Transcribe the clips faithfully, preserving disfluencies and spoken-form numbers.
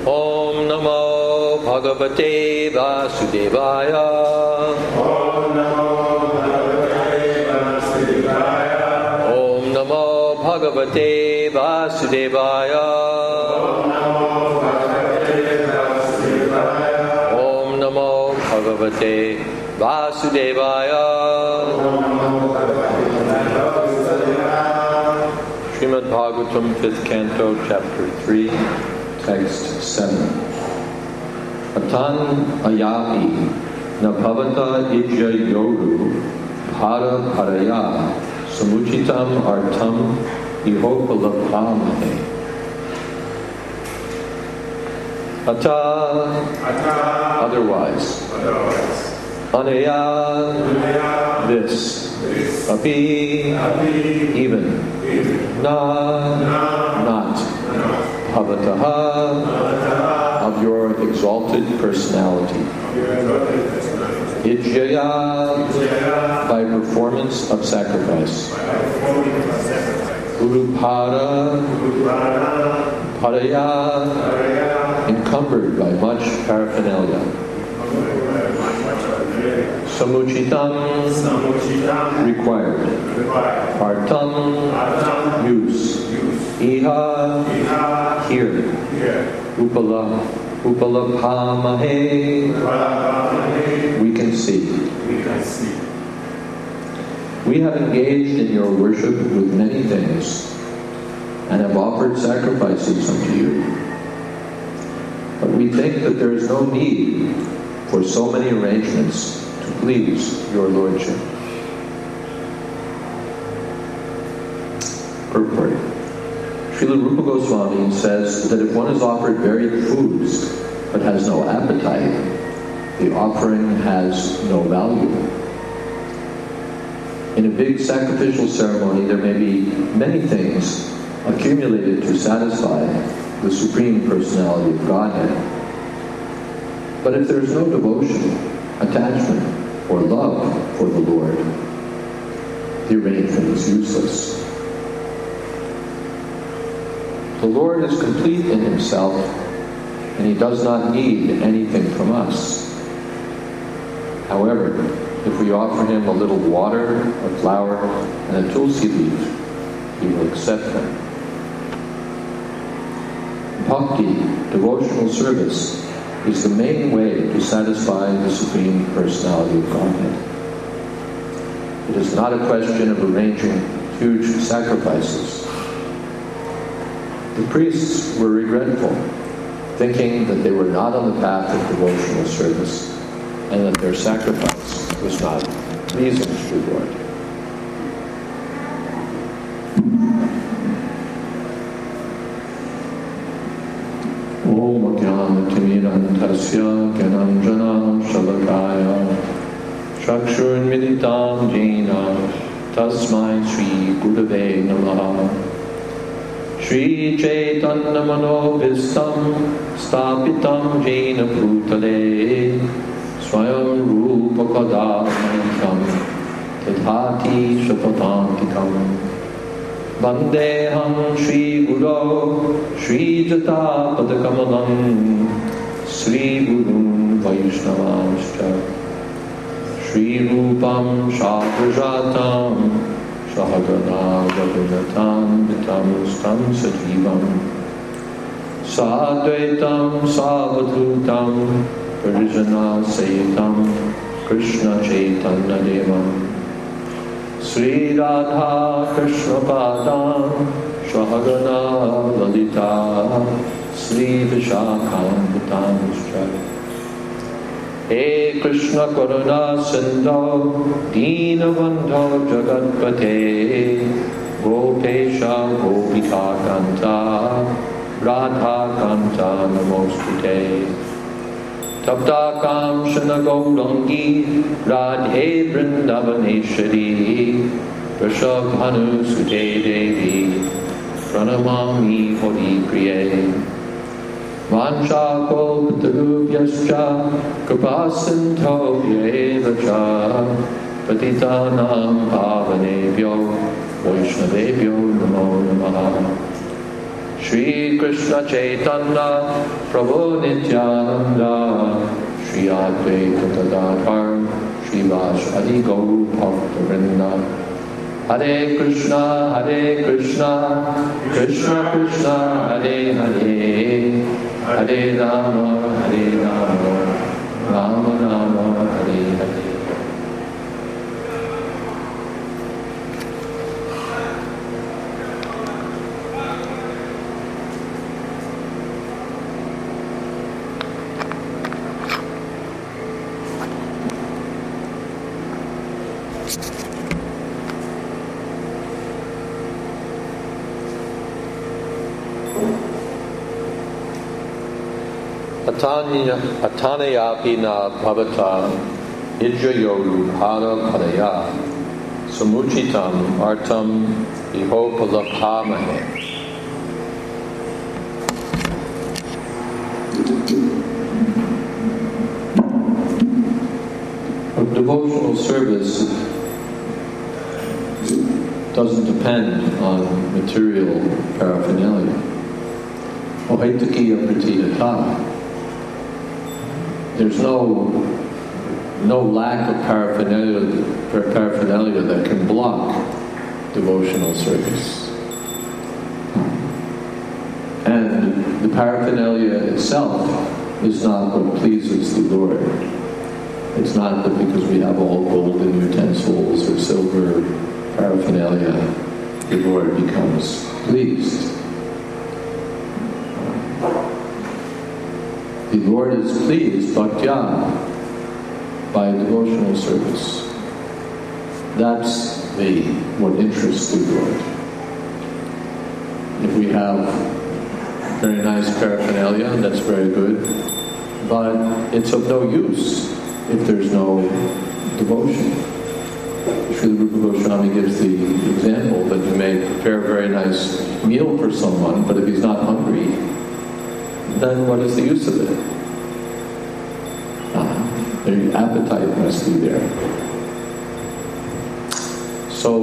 Om Namo Bhagavate Vasudevaya. Om Namo Bhagavate Vasudevaya. Om Namo Bhagavate Vasudevaya. Om Namo Bhagavate Vasudevaya. Srimad Bhagavatam, fifth canto, chapter three, text seven. Atan ayapi na pavata ijya yoru para paraya samuchitam artam ihopalapamahe. Ata, otherwise. Anaya, this. Api, even. Na, not. Bhavataha, of your exalted personality. Ijjaya, by performance of sacrifice. Urupada, paraya, encumbered by much paraphernalia. Samuchitam, required. Artam, use. Iha, here. Upala, upalapamahe, we can see. We have engaged in your worship with many things and have offered sacrifices unto you. But we think that there is no need for so many arrangements to please your Lordship. Purport. Srila Rupa Goswami says that if one is offered varied foods but has no appetite, the offering has no value. In a big sacrificial ceremony, there may be many things accumulated to satisfy the Supreme Personality of Godhead. But if there is no devotion, attachment, or love for the Lord, the arrangement is useless. The Lord is complete in himself, and he does not need anything from us. However, if we offer him a little water, a flower, and a tulsi leaf, he will accept them. Bhakti, devotional service, is the main way to satisfy the Supreme Personality of Godhead. It is not a question of arranging huge sacrifices. The priests were regretful, thinking that they were not on the path of devotional service and that their sacrifice was not pleasing to the Lord. Om Jnana-timirantasya Gyananjana Shalakaya Chakshurmilitam Jena Tasmai Sri Gurave Namaha. Shri Chaitanya Manobhistam Stapitam Jena Bhutale Swayam Rupa Kadamanikam Tadhati Shapatantikam Vandeham Shri Guru Shri Jata Padakamalam Sri Gurun Vaishnavascha Shri Rupam Shabrajatam Sahagana Raghunathan Vitam Stam Sajivam Sadvaitam Savadhutam Parijana Sayitam Krishna Chaitanya Devam Sri Radha Krishna Padam Sahagana Lalita Sri Vishakam Vitam He Krishna Karuna Sindho Deenabandho Jagatpate Gopesha Gopika Kanta Radha Kanta Namostute Taptakam Shana Gaurangi Radhe Vrindavaneshwari Vrishabhanu Sute Devi Pranamami Hori Priye Vanchakolpatarubhyascha Kripasindho Yevacha Patitanam Pavanebhyo Vaishnavebhyo Namo Namaha. Shri Krishna Chaitanya Prabhu Nityananda Shri Advaita Gadadhar Shri Vashadi Gaur Bhakta Hare Krishna Hare Krishna Krishna Krishna Hare Hare Hare Rama Hare Rama Rama Rama Hare Hare. Atanayapi na bhavata idjayoru pada padaya samuchitam artam ihopalapamahe. A devotional service doesn't depend on material paraphernalia. Ohaitakiya pratiyata. There's no no lack of paraphernalia, paraphernalia that can block devotional service. And the paraphernalia itself is not what pleases the Lord. It's not that because we have all golden utensils or silver paraphernalia, the Lord becomes pleased. The Lord is pleased, bhaktya, by devotional service. That's the what interests the Lord. If we have very nice paraphernalia, that's very good, but it's of no use if there's no devotion. Srila Rupa Goswami gives the example that you may prepare a very nice meal for someone, but if he's not hungry, then what is the use of it? Uh, the appetite must be there. So,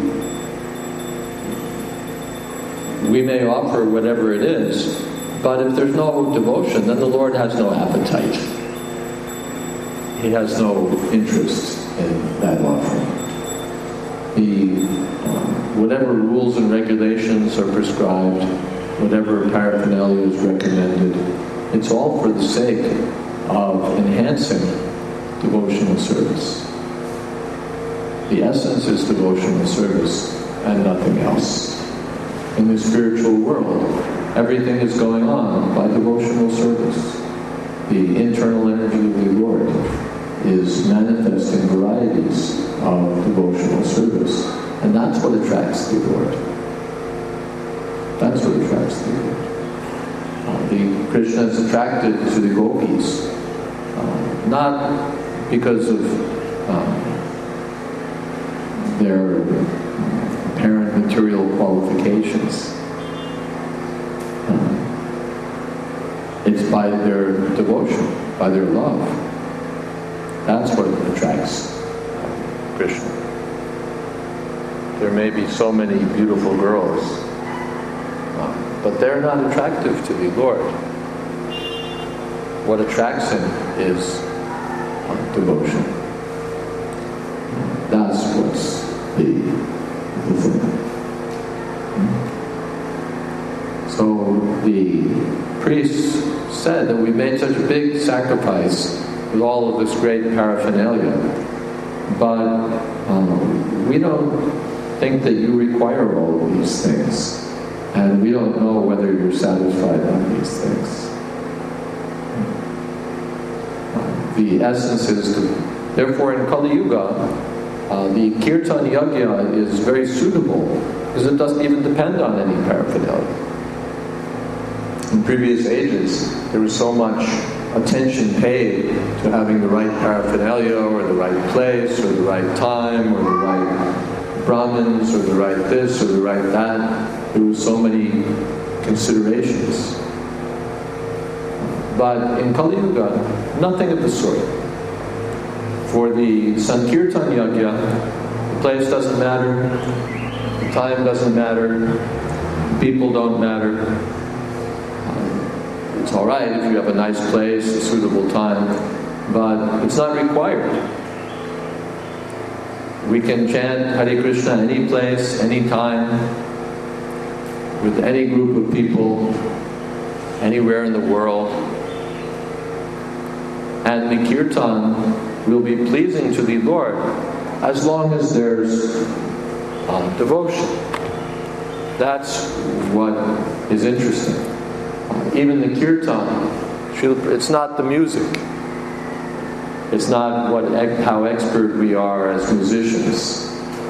we may offer whatever it is, but if there's no devotion, then the Lord has no appetite. He has no interest in that offering. The, uh, whatever rules and regulations are prescribed, whatever paraphernalia is recommended, it's all for the sake of enhancing devotional service. The essence is devotional service and nothing else. In the spiritual world, everything is going on by devotional service. The internal energy of the Lord is manifesting varieties of devotional service, and that's what attracts the Lord. That's what attracts the Lord. Uh, the Krishna is attracted to the gopis, uh, not because of uh, their apparent material qualifications. Uh, it's by their devotion, by their love. That's what attracts Krishna. There may be so many beautiful girls, uh, but they're not attractive to the Lord. What attracts him is uh, devotion. That's what's the, the thing. So the priests said that we made such a big sacrifice with all of this great paraphernalia, but um, we don't think that you require all of these things, and we don't know whether you're satisfied on these things. The essence is to, therefore in Kali Yuga, uh, the Kirtan Yajna is very suitable because it doesn't even depend on any paraphernalia. In previous ages, there was so much attention paid to having the right paraphernalia or the right place or the right time or the right Brahmins or the right this or the right that. There were so many considerations. But in Kali Yuga, nothing of the sort. For the Sankirtan Yajna, the place doesn't matter, the time doesn't matter, people don't matter. Uh, it's all right if you have a nice place, a suitable time, but it's not required. We can chant Hare Krishna any place, any time, with any group of people, anywhere in the world. And the kirtan will be pleasing to the Lord as long as there's uh, devotion. That's what is interesting. Uh, even the kirtan, it's not the music. It's not what how expert we are as musicians.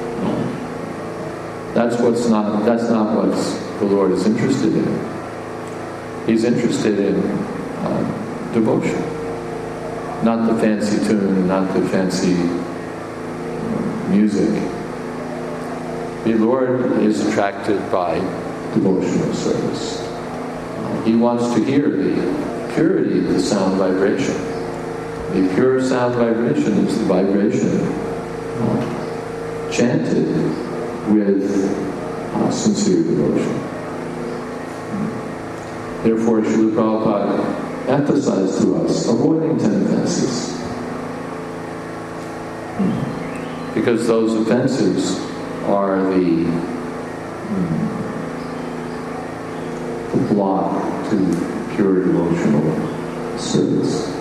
That's what's not. That's not what the Lord is interested in. He's interested in uh, devotion, not the fancy tune, not the fancy uh, music. The Lord is attracted by devotional service. Uh, he wants to hear the purity of the sound vibration. The pure sound vibration is the vibration uh, chanted with uh, sincere devotion. Therefore, Srila Prabhupada emphasized to us avoiding ten offenses. Because those offenses are the, um, the block to pure devotional service.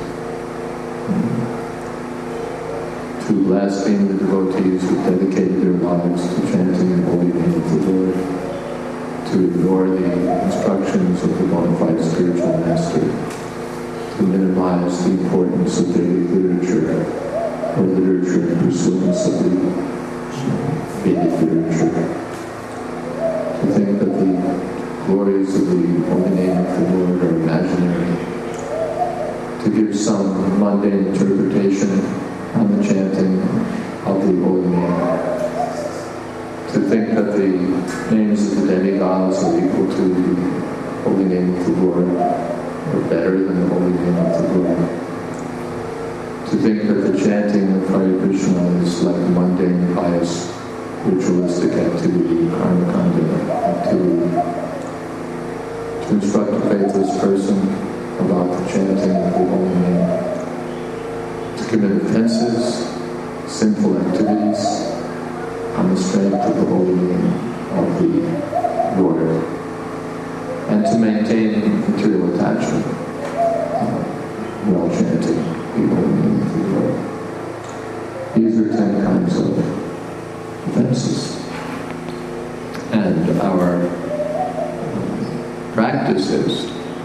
To blaspheme the devotees who dedicated their lives to chanting the holy name of the Lord, to ignore the instructions of the bona fide spiritual master, to minimize the importance of daily literature or literature in pursuance of the Vedic literature, to think that the glories of the holy name of the Lord are imaginary, to give some mundane interpretation on the chanting of the holy name, to think that the names of the demigods are equal to the holy name of the Lord, or better than the holy name of the Lord, to think that the chanting of Hare Krishna is like mundane, pious, ritualistic activity, karmakanda activity, to instruct a faithless person about the chanting of the holy name, to commit offenses, sinful activities on the strength of the holy name of the Lord, and to maintain material attachment uh, while chanting the holy name of the Lord. These are ten kinds of offenses. And our uh, practice is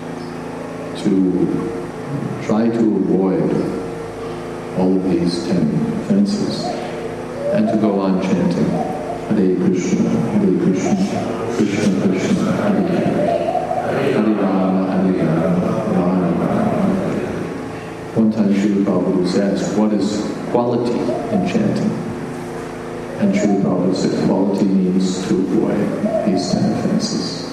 to try to avoid all of these ten offenses and to go on chanting Hare Krishna, Hare Krishna, Krishna Krishna, Hare Hare, Hare Rama, Hare Rama, Rama Rama. One time Srila Prabhupada was asked, what is quality in chanting? And Srila Prabhupada said, quality means to avoid these ten offenses.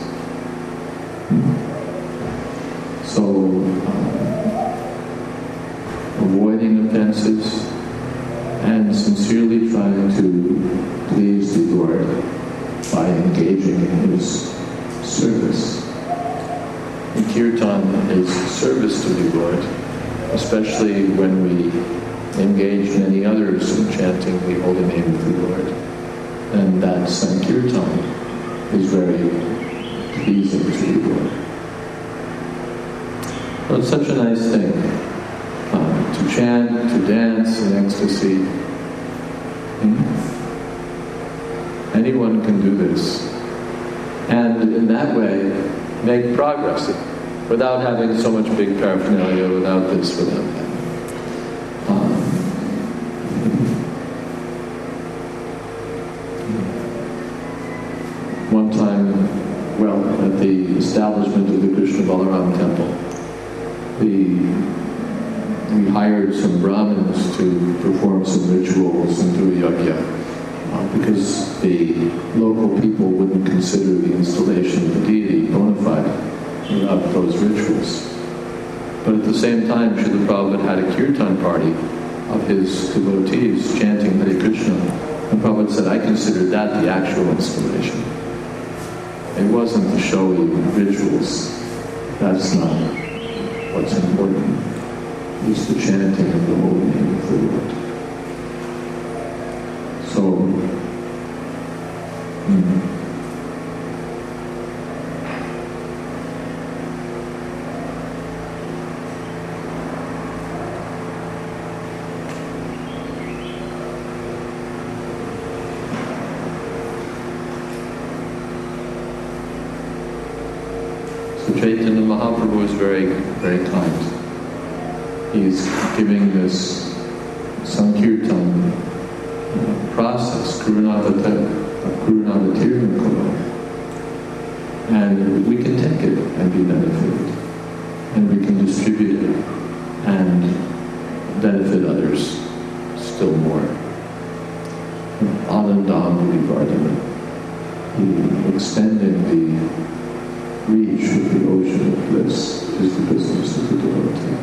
So, uh, avoiding offenses and sincerely trying to please the Lord by engaging in His service. And Kirtan is service to the Lord, especially when we engage many others in chanting the holy name of the Lord. And that Sankirtan is very pleasing to the Lord. Well, it's such a nice thing uh, to chant, to dance in ecstasy. Hmm? Anyone can do this. And in that way, make progress without having so much big paraphernalia, without this, without that. Um, one time, well, at the establishment of the Krishna Balaram temple, the, we hired some Brahmins to perform some rituals and do a yajna. Uh, because the local people wouldn't consider the installation of the deity bona fide without those rituals. But at the same time, Srila Prabhupada had a kirtan party of his devotees chanting Hare Krishna. And Prabhupada said, I consider that the actual installation. It wasn't the showy rituals. That's not what's important. It's the chanting of the holy name of the Lord. So, mm, Chaitanya Mahaprabhu is very, very kind. He's giving this Sankirtan uh, process, Karunavatirna Kula, and we can take it and be benefited, and we can distribute it and benefit others still more. Anandamuli Vardhana, extending the reach of the ocean of bliss is the business of the devotee.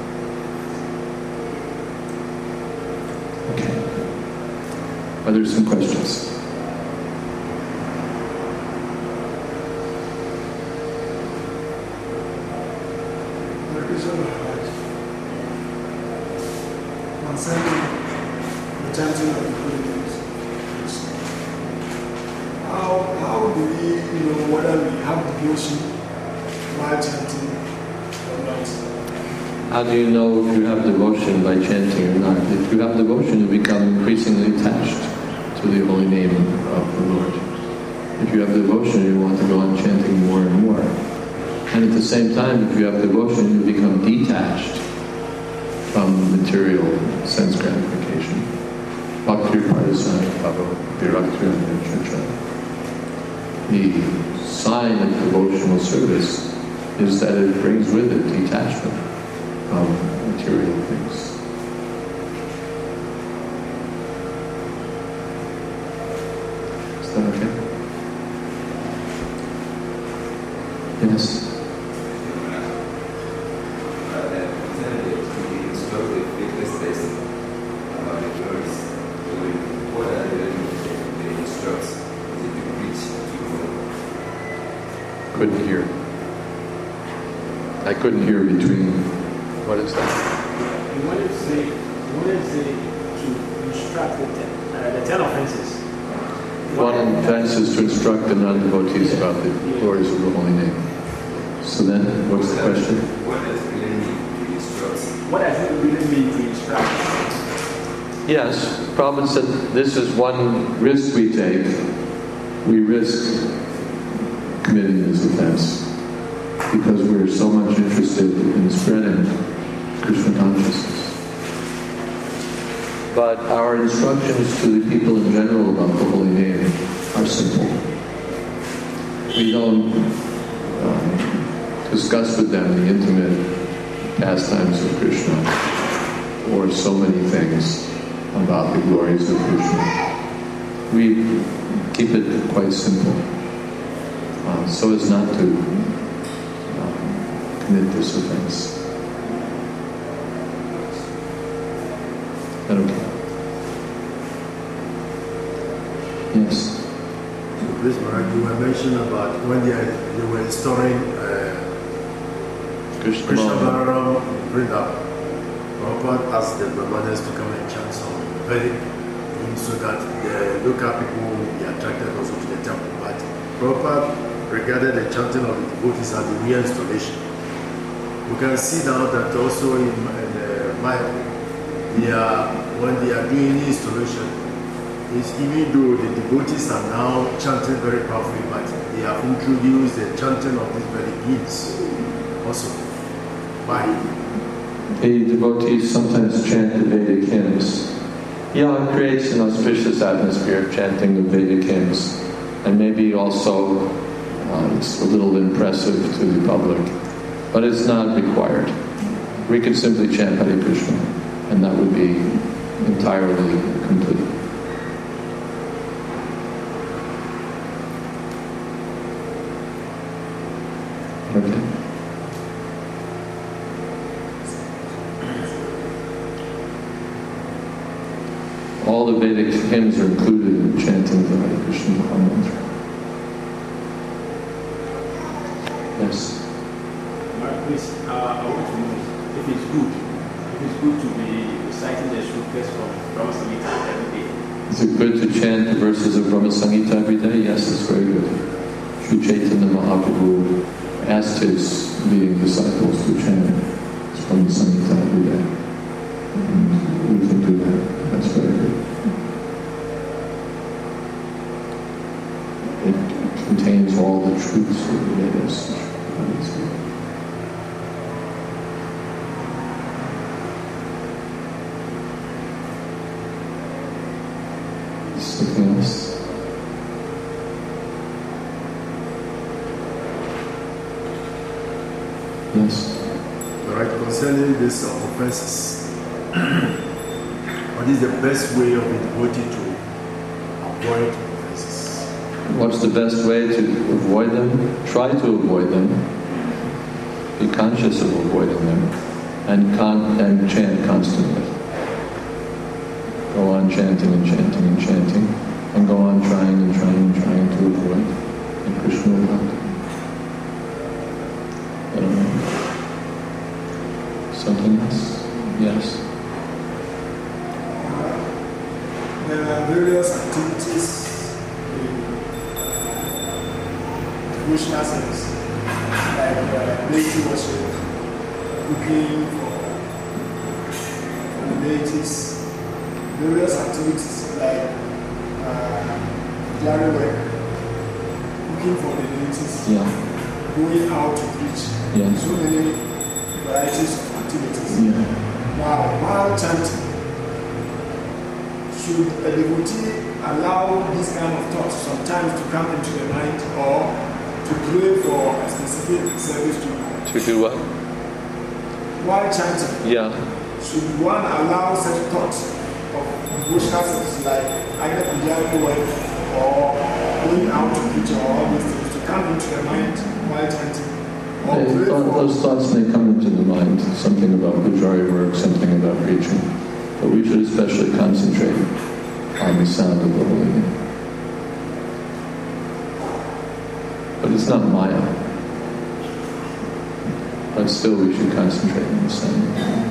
Okay. Are there some questions? Concerning the chanting of the holy names, how how do we know whether we have devotion while chanting or not? How do you know if you have devotion by chanting or not? If you have devotion, you become increasingly attached to the holy name of the Lord. If you have devotion, you want to go on chanting more and more. And at the same time, if you have devotion, you become detached from material sense gratification. Bhakti Parisana Bhava Virakti Chacha. The sign of devotional service is that it brings with it detachment from material things. Is that okay? Yes? Couldn't hear. I couldn't hear between. What is that? You wanted to say, you wanted to say to instruct the ten, uh, the ten offenses. One offense is to instruct the non-devotees about the glories of the holy name. So then, what's the question? What does it really mean to instruct? What does it really mean to instruct? Yes, Prabhupada said this is one risk we take. We risk committing this offense because we're so much interested in spreading Krishna consciousness. But our instructions to the people in general about the holy name are simple. We don't um, discuss with them the intimate pastimes of Krishna or so many things about the glories of Krishna. We keep it quite simple. Uh, so as not to uh, commit this offense. Is that okay? Yes. So please, Maharaj, you were mentioning about when they, are, they were installing uh, Krishna, Krishna Balaram in Vrindavan. Prabhupada asked the Brahmanas to come and chant some Vedic so that the local people will be attracted also to the temple. But Prabhupada regarded the chanting of the devotees as the reinstallation. We can see now that also in, in the Bible, they are, when they are doing installation, it's even though the devotees are now chanting very powerfully, but they have introduced the chanting of these very hymns also. Why? The devotees sometimes chant the Vedic hymns. Yeah, it creates an auspicious atmosphere of chanting the Vedic hymns. And maybe also uh, it's a little impressive to the public. But it's not required. We could simply chant Hare Krishna, and that would be entirely complete. Okay. All the Vedic hymns are included in chanting the Hare Krishna Maha Mantra. Yes. Mark, please, uh, I want to know if it's good, if it's good to be reciting the shlokas from Brahma Samhita every day. Is it good to chant the verses of Brahma Samhita every day? Yes, it's very good. Sri Chaitanya Mahaprabhu asked his leading disciples to chant Brahma Samhita every day. And we can do that. That's very good. It contains all the truths of the Vedas. Something else? Yes. All right, concerning this uh, offenses, what is the best way of a devotee to avoid offenses? What's the best way to avoid them? Try to avoid them. Be conscious of avoiding them, and con- and chant constantly. Go on chanting and chanting and chanting, and go on trying and trying and trying to avoid. And Krishna will help you. I don't know. Something else? Yes. There are various activities in devotional service, like uh, deity worship, cooking for, for the deities, various activities like uh, diary work, cooking for the deities, Yeah. going out to preach, Yeah. so many varieties of activities. Yeah. Now, while chanting, should a devotee allow this kind of thoughts sometimes to come into the mind, or to pray for a specific service to God? To do what? While chanting, Yeah. should one allow such thoughts of devotional service like either Pujaari work or going out to preach or all these things to come into the mind while chanting? Or They- pray thought- for those thoughts may come into the mind, something about Pujari work, something about preaching. But we should especially concentrate on the sound of the holy name. But it's not Maya. But still we should concentrate on the sound.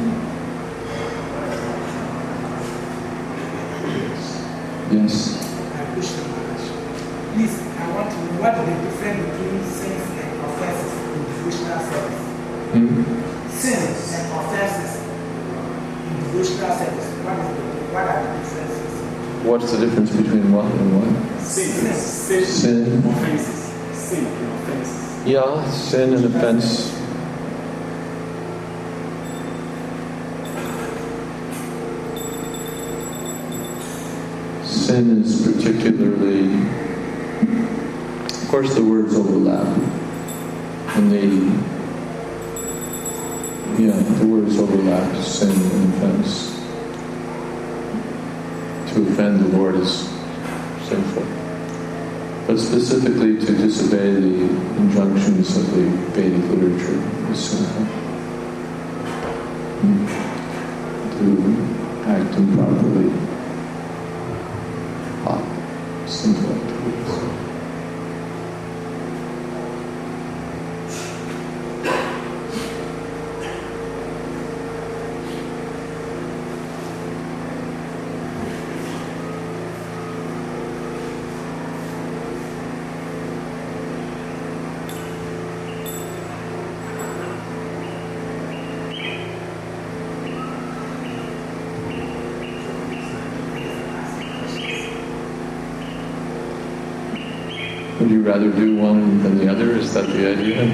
Yes. Krishna Maharaj. Please, I want to know what is the difference between sins and offenses in devotional service. Hmm? Sins and offenses in devotional service. What is the what are the differences? What's the difference between what and what? Sin, sin, Sin. offenses, sin and offenses. Yeah, sin and offense. Sin is particularly, of course the words overlap. And the, yeah, the words overlap, sin and offense. To offend the Lord is sinful. But specifically to disobey the injunctions of the Vedic literature is sinful. Mm. To act improperly, ah, sinful activities. Would you rather do one than the other? Is that the idea?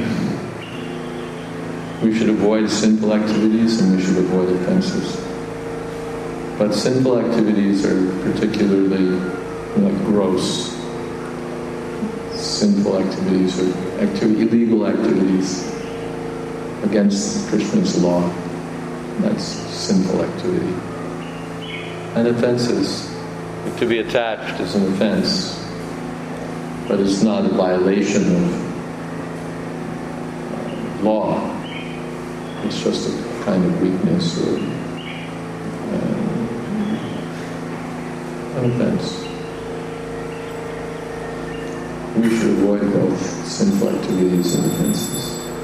We should avoid sinful activities and we should avoid offenses. But sinful activities are particularly like gross. Sinful activities or activity, illegal activities against Krishna's law. That's sinful activity. And offenses. To be attached is an offense. But it's not a violation of uh, law. It's just a kind of weakness or uh, an offense. we should avoid both sinful activities and offenses.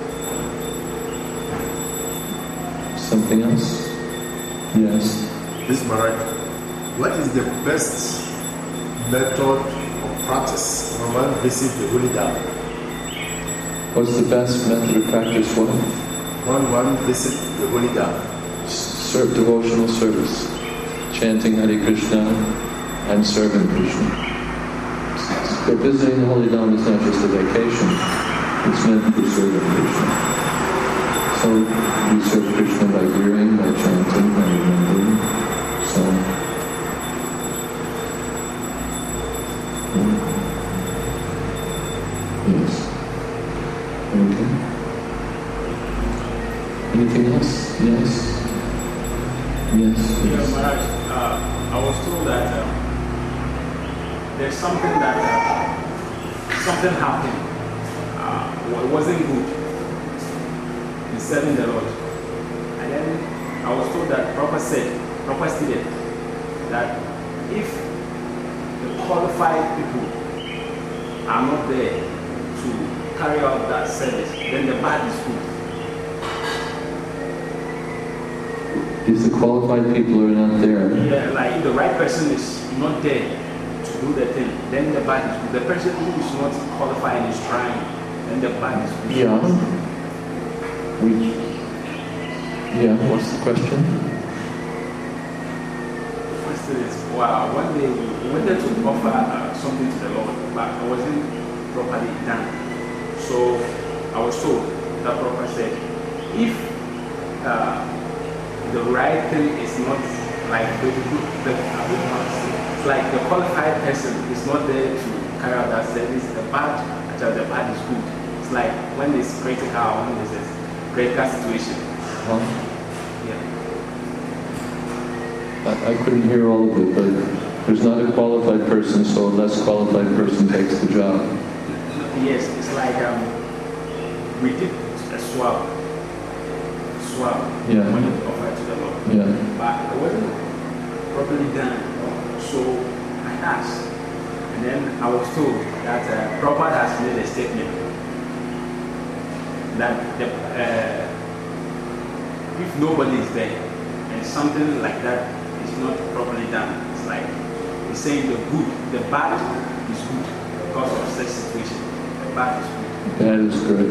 Something else? Yes. This Maharaj, what is the best method of practice when one visits the holy Dham? What's the best method of practice? What? When one visits the holy Dham. Serve devotional service, chanting Hare Krishna and serving Krishna. But visiting the holy Dham is not just a vacation; it's meant for serving Krishna. So we serve Krishna by hearing, by chanting, by remembering. So. Yes. Okay. Anything else? Yes. Yes. Yeah, Yes. Maharaj, uh, I was told that uh, there's something that uh, something happened. Uh, it wasn't good in serving the Lord. And then I was told that Prabhupada said, Prabhupada stated that if the qualified people are not there to carry out that service, then the bad is good. If the qualified people are not there, Yeah, like if the right person is not there to do the thing, then the bad is good. The person who is not qualified and is trying, then the bad is good. yeah. We, yeah, what's the question? The question is, wow, one day we wanted to offer uh, something to the Lord, but it wasn't properly done. So I was told that Prabhupada said, if uh, the right thing is not like the, the, it's like the qualified person is not there to carry out that service, the bad, actually the bad is good. It's like when it's critical, when there's a critical situation. Huh? Yeah. I, I couldn't hear all of it, but there's not a qualified person, so a less qualified person takes the job. Yes, it's like um, we did a swap. Swap. Yeah. When we offered to the Lord. Yeah. But it wasn't properly done. So I asked. And then I was told that uh, Prabhupada has made a statement that the, uh, if nobody is there and something like that is not properly done, it's like he's saying the good, the bad is good because of such situation. The bad is good. That is good.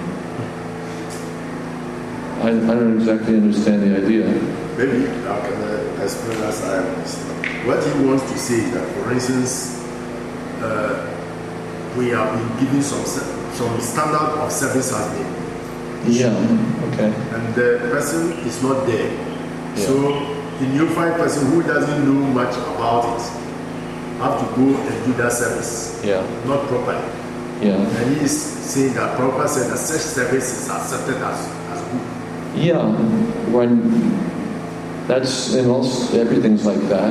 I, I don't exactly understand the idea. Maybe I can uh, explain as I understand. What he wants to say is that, for instance, uh, we have been given some some standard of service has been, Yeah, okay. and the person is not there. Yeah. So the neophyte person who doesn't know much about it have to go and do that service, Yeah, not properly. yeah. And he is saying that Prabhupada said that such service is accepted as, as good. Yeah, when that's in most everything's like that.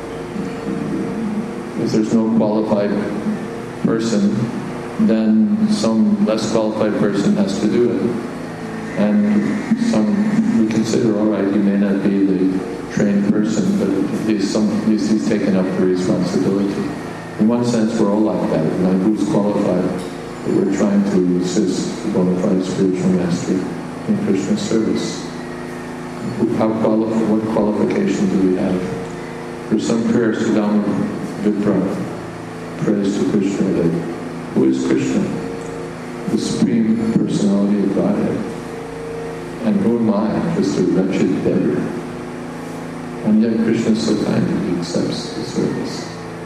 If there's no qualified person, then some less qualified person has to do it. And some we consider, all right, he may not be the trained person, but he's some he's, he's taken up the responsibility. In one sense, we're all like that. Like who's qualified? We're trying to assist the bona fide spiritual master in Krishna's service. How quali- what qualification do we have? For some prayer, Sudama Vipra prays to Krishna that who is Krishna? The Supreme Personality of Godhead. And who am I? Just a wretched beggar. And yet Krishna is so kind that he accepts the service.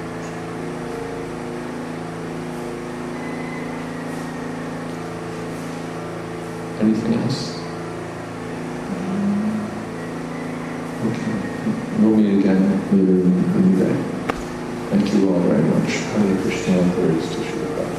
Anything else? Okay. We'll meet again later in the day. Thank you all very much. Hare Krishna, praise to Shri Prabhupada.